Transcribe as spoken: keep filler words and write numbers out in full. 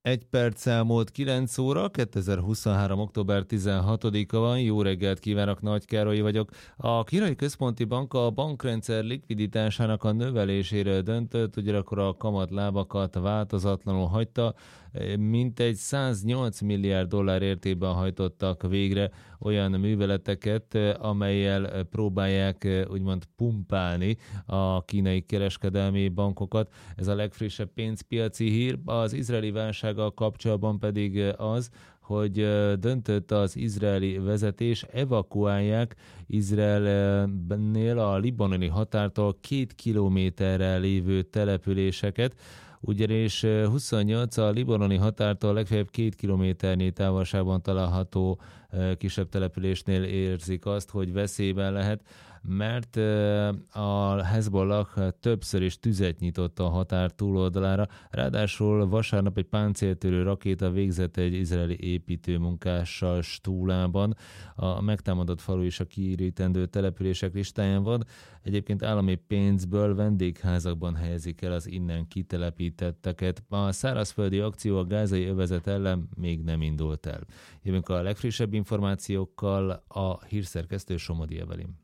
Egy perc elmúlt kilenc óra, kétezer-huszonhárom. október tizenhatodika van, jó reggelt kívánok, Nagy Károly vagyok. A Kínai Központi Bank a bankrendszer likviditásának a növelésére döntött, ugyanakkor a kamatlábakat változatlanul hagyta, mintegy száznyolc milliárd dollár értékben hajtottak végre olyan műveleteket, amellyel próbálják úgymond pumpálni a kínai kereskedelmi bankokat. Ez a legfrissebb pénzpiaci hír. Az izraeli válsággal kapcsolatban pedig az, hogy döntött az izraeli vezetés, evakuálják Izraelnél a libanoni határtól két kilométerrel lévő településeket, ugyanis huszonnyolc a libanoni határtól legfeljebb két kilométernyi távolságban található kisebb településnél érzik azt, hogy veszélyben lehet, mert a Hezbollah többször is tüzet nyitott a határ túloldalára, ráadásul vasárnap egy páncéltörő rakéta végzett egy izraeli építőmunkással Stúlában. A megtámadott falu is a kiürítendő települések listáján van. Egyébként állami pénzből vendégházakban helyezik el az innen kitelepítetteket. A szárazföldi akció a gázai övezet ellen még nem indult el. Jövünk a legfrissebb információkkal, a hírszerkesztő Somodi Evelin.